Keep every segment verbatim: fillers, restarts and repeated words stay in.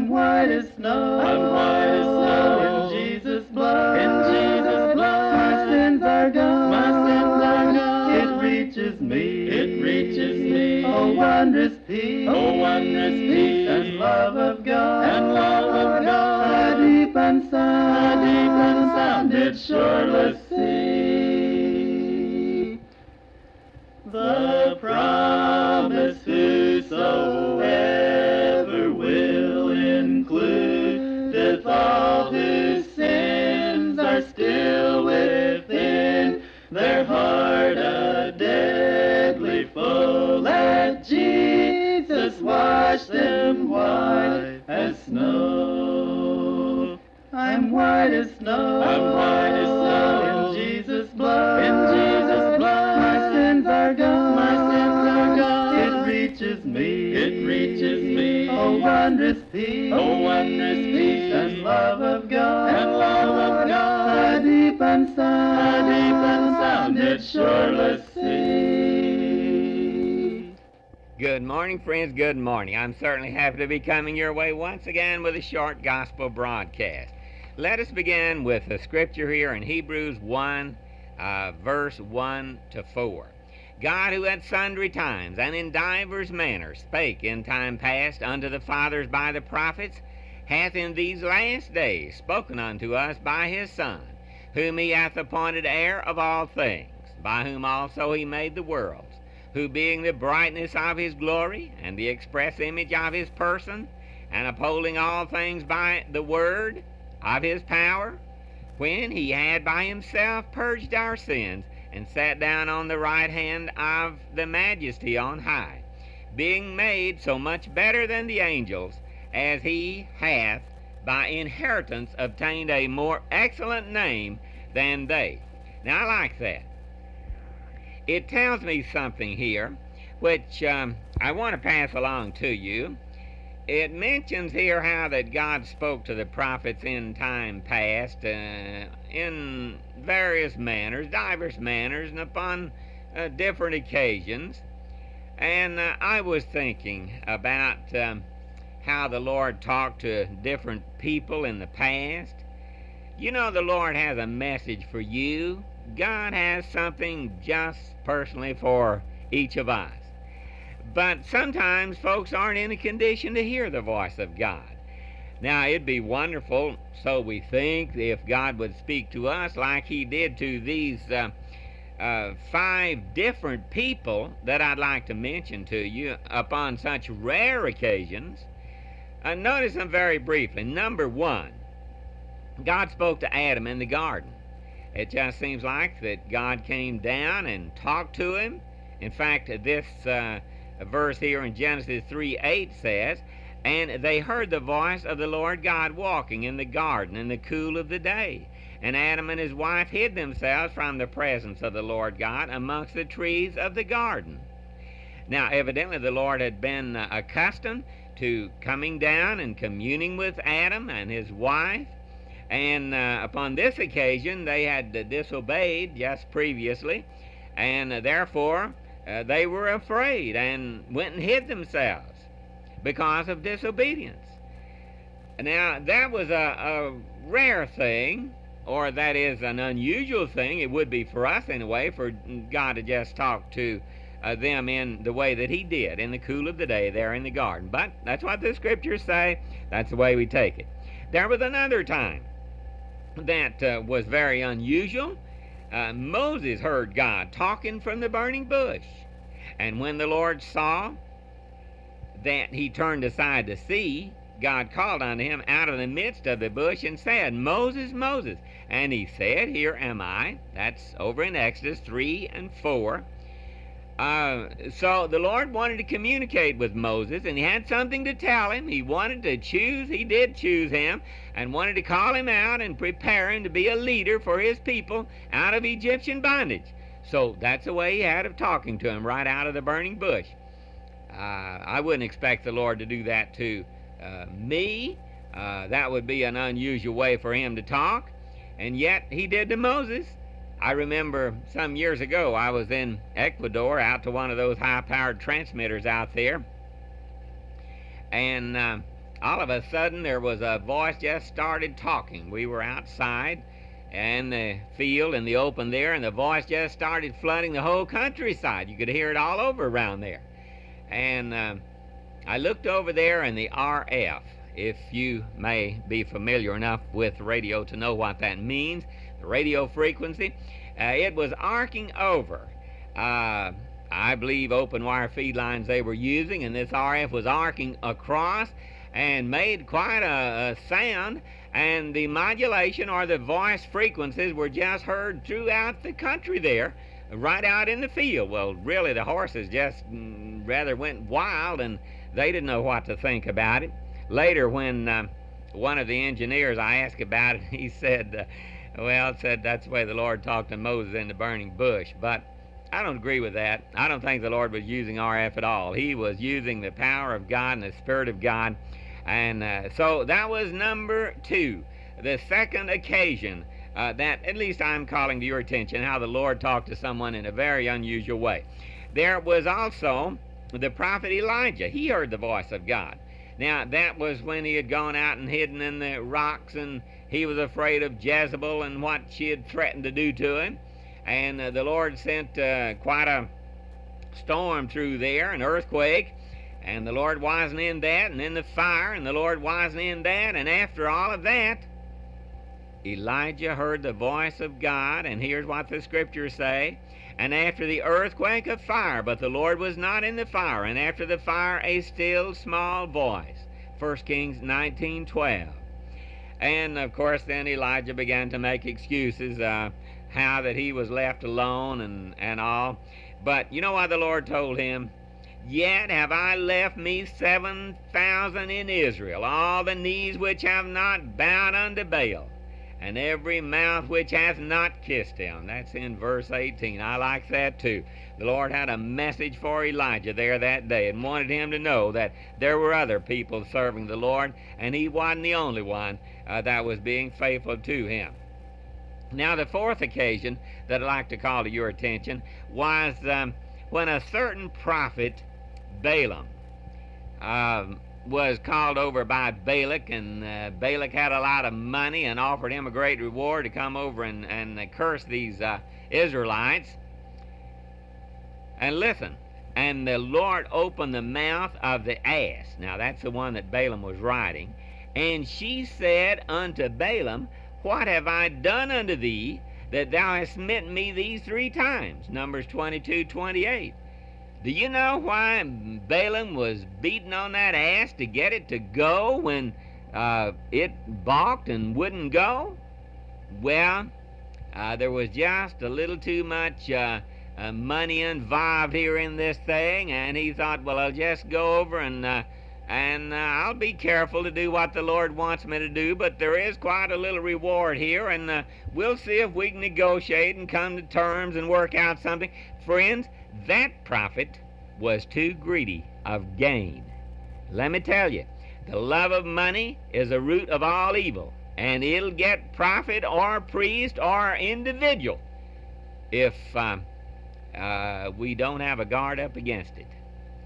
I'm white as snow. I'm white as snow. In Jesus' blood. In Jesus' blood. My sins are gone. My sins are gone. It reaches me. It reaches me. Oh, wondrous peace. Oh, wondrous peace. And love of God. And love of God. A deep and sound. A deep and sound It shoreless sea. The promise whosoever will include if all whose sins are still within their heart a deadly foe. Let Jesus wash them white as snow. I'm white as snow. I'm white as snow. In Jesus' blood. In Jesus' blood. My sins are gone. My sins are gone. It reaches me. It reaches me. Oh, wondrous peace. Oh, wondrous peace. And love of God. And love of God. A deep and sound. A deep and sound. It shoreless sea. Good morning, friends. Good morning. I'm certainly happy to be coming your way once again with a short gospel broadcast. Let us begin with the scripture here in Hebrews one, uh, verse one to four. God, who at sundry times and in divers manners spake in time past unto the fathers by the prophets, hath in these last days spoken unto us by his Son, whom he hath appointed heir of all things, by whom also he made the worlds, who being the brightness of his glory and the express image of his person, and upholding all things by the word of his power, when he had by himself purged our sins, and sat down on the right hand of the majesty on high, being made so much better than the angels, as he hath by inheritance obtained a more excellent name than they. Now I like that. It tells me something here, which um, I want to pass along to you. It mentions here how that God spoke to the prophets in time past uh, in various manners, divers manners, and upon uh, different occasions. And uh, I was thinking about um, how the Lord talked to different people in the past. You know, the Lord has a message for you. God has something just personally for each of us. But sometimes folks aren't in a condition to hear the voice of God. Now, it'd be wonderful, so we think, if God would speak to us like he did to these uh, uh, five different people that I'd like to mention to you upon such rare occasions. Uh, notice them very briefly. Number one, God spoke to Adam in the garden. It just seems like that God came down and talked to him. In fact, this uh, verse here in Genesis three eight says, "And they heard the voice of the Lord God walking in the garden in the cool of the day. And Adam and his wife hid themselves from the presence of the Lord God amongst the trees of the garden." Now, evidently the Lord had been uh, accustomed to coming down and communing with Adam and his wife. And uh, upon this occasion, they had uh, disobeyed just previously, and uh, therefore uh, they were afraid and went and hid themselves because of disobedience. Now, that was a, a rare thing, or that is an unusual thing. It would be for us anyway, for God to just talk to uh, them in the way that he did, in the cool of the day there in the garden. But that's what the scriptures say. That's the way we take it. There was another time that uh, was very unusual. Uh, Moses heard God talking from the burning bush. And when the Lord saw that he turned aside to see, God called unto him out of the midst of the bush and said, "Moses, Moses." And he said, "Here am I." That's over in Exodus three and four. Uh, so the Lord wanted to communicate with Moses, and he had something to tell him. He wanted to choose, he did choose him, and wanted to call him out and prepare him to be a leader for his people out of Egyptian bondage. So that's the way he had of talking to him, right out of the burning bush. Uh, I wouldn't expect the Lord to do that to uh, me. Uh, that would be an unusual way for him to talk, and yet he did to Moses. I remember some years ago I was in Ecuador out to one of those high-powered transmitters out there, and uh, all of a sudden there was a voice just started talking. We were outside in the field in the open there, and the voice just started flooding the whole countryside. You could hear it all over around there. And uh, I looked over there, and the R F, if you may be familiar enough with radio to know what that means, the radio frequency, uh, it was arcing over. Uh, I believe open wire feed lines they were using, and this R F was arcing across and made quite a, a sound, and the modulation or the voice frequencies were just heard throughout the country there, right out in the field. Well, really, the horses just mm, rather went wild, and they didn't know what to think about it. Later, when uh, one of the engineers, I asked about it, he said, uh, well, said that's the way the Lord talked to Moses in the burning bush. But I don't agree with that. I don't think the Lord was using R F at all. He was using the power of God and the Spirit of God. And uh, so that was number two, the second occasion uh, that at least I'm calling to your attention, how the Lord talked to someone in a very unusual way. There was also the prophet Elijah. He heard the voice of God. Now, that was when he had gone out and hidden in the rocks, and he was afraid of Jezebel and what she had threatened to do to him. And uh, the Lord sent uh, quite a storm through there, an earthquake. And the Lord wasn't in that, and then the fire, and the Lord wasn't in that. And after all of that, Elijah heard the voice of God, and here's what the scriptures say. And after the earthquake, a fire, but the Lord was not in the fire. And after the fire, a still small voice. First Kings nineteen twelve. And, of course, then Elijah began to make excuses, uh, how that he was left alone and, and all. But you know what the Lord told him? Yet have I left me seven thousand in Israel, all the knees which have not bowed unto Baal, and every mouth which hath not kissed him. That's in verse eighteen. I like that too. The Lord had a message for Elijah there that day and wanted him to know that there were other people serving the Lord, and he wasn't the only one uh, that was being faithful to him. Now, the fourth occasion that I'd like to call to your attention was um, when a certain prophet, Balaam, uh, was called over by Balak, and uh, Balak had a lot of money and offered him a great reward to come over and, and uh, curse these uh, Israelites. And listen, and the Lord opened the mouth of the ass. Now, that's the one that Balaam was riding. And she said unto Balaam, What have I done unto thee, that thou hast smitten me these three times? Numbers twenty-two twenty-eight. Do you know why Balaam was beating on that ass to get it to go when uh, it balked and wouldn't go? Well, uh, there was just a little too much uh, uh, money involved here in this thing, and he thought, well, I'll just go over and uh, and uh, I'll be careful to do what the Lord wants me to do, but there is quite a little reward here, and uh, we'll see if we can negotiate and come to terms and work out something. Friends, that prophet was too greedy of gain. Let me tell you, the love of money is the root of all evil, and it'll get prophet or priest or individual if uh, uh, we don't have a guard up against it.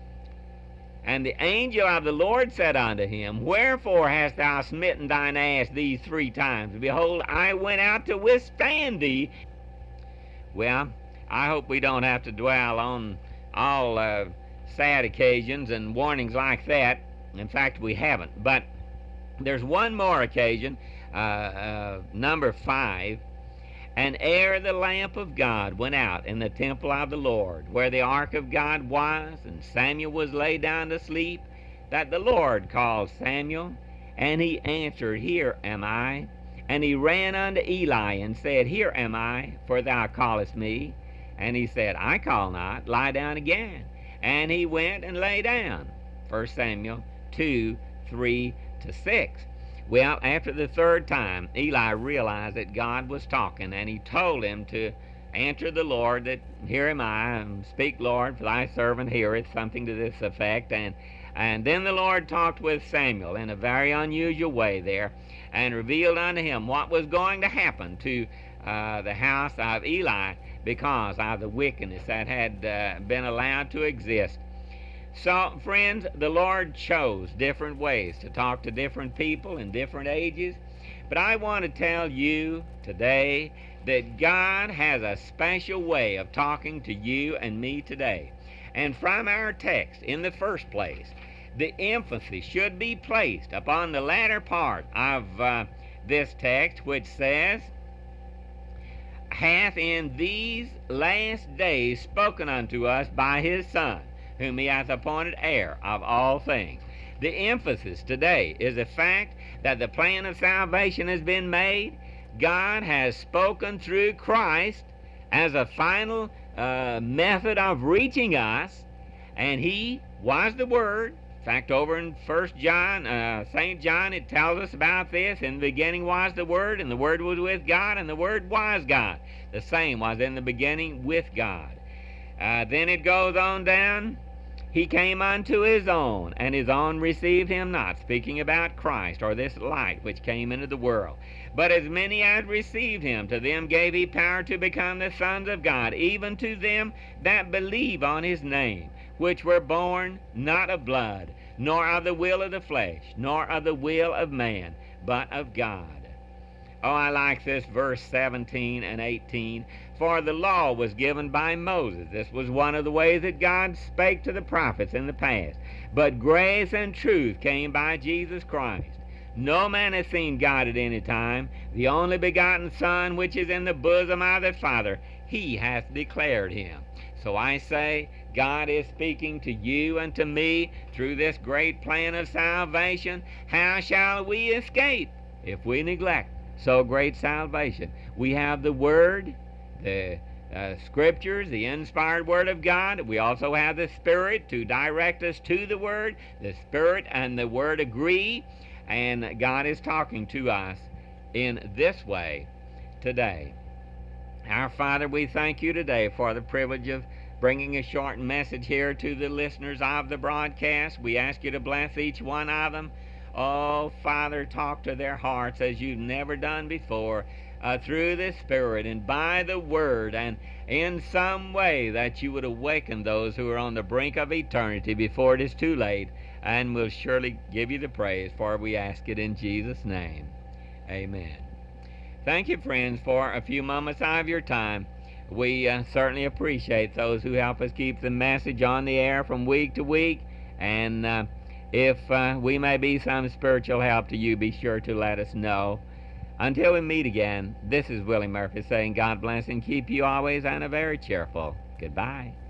And the angel of the Lord said unto him, Wherefore hast thou smitten thine ass these three times? Behold, I went out to withstand thee. Well, I hope we don't have to dwell on all uh, sad occasions and warnings like that. In fact, we haven't. But there's one more occasion, uh, uh, number five. And ere the lamp of God went out in the temple of the Lord, where the ark of God was, and Samuel was laid down to sleep, that the Lord called Samuel, and he answered, Here am I. And he ran unto Eli, and said, Here am I, for thou callest me. And he said, I call not, lie down again. And he went and lay down. First Samuel two, three to six. Well, after the third time, Eli realized that God was talking, and he told him to answer the Lord that, Here am I, and speak, Lord, for thy servant heareth, something to this effect. And, and then the Lord talked with Samuel in a very unusual way there, and revealed unto him what was going to happen to uh, the house of Eli because of the wickedness that had uh, been allowed to exist. So, friends, the Lord chose different ways to talk to different people in different ages. But I want to tell you today that God has a special way of talking to you and me today. And from our text, in the first place, the emphasis should be placed upon the latter part of uh, this text, which says, hath in these last days spoken unto us by his Son, whom he hath appointed heir of all things. The emphasis today is the fact that the plan of salvation has been made. God has spoken through Christ as a final uh, method of reaching us, and he was the Word. In fact, over in First John, uh, Saint John, it tells us about this. In the beginning was the Word, and the Word was with God, and the Word was God. The same was in the beginning with God. Uh, then it goes on down. He came unto his own, and his own received him not, speaking about Christ, or this light which came into the world. But as many as received him, to them gave he power to become the sons of God, even to them that believe on his name, which were born not of blood, nor of the will of the flesh, nor of the will of man, but of God. Oh, I like this verse seventeen and eighteen. For the law was given by Moses. This was one of the ways that God spake to the prophets in the past. But grace and truth came by Jesus Christ. No man has seen God at any time. The only begotten Son, which is in the bosom of the Father, he hath declared him. So I say, God is speaking to you and to me through this great plan of salvation. How shall we escape if we neglect so great salvation? We have the Word, the uh, Scriptures, the inspired Word of God. We also have the Spirit to direct us to the Word. The Spirit and the Word agree, and God is talking to us in this way today. Our Father, we thank you today for the privilege of bringing a short message here to the listeners of the broadcast. We ask you to bless each one of them. Oh, Father, talk to their hearts as you've never done before, uh, through the Spirit and by the Word, and in some way that you would awaken those who are on the brink of eternity before it is too late, and we'll surely give you the praise, for we ask it in Jesus' name. Amen. Thank you, friends, for a few moments of your time. We uh, certainly appreciate those who help us keep the message on the air from week to week, and uh, if uh, we may be some spiritual help to you, be sure to let us know. Until we meet again, this is Willie Murphy saying God bless and keep you always, and a very cheerful goodbye.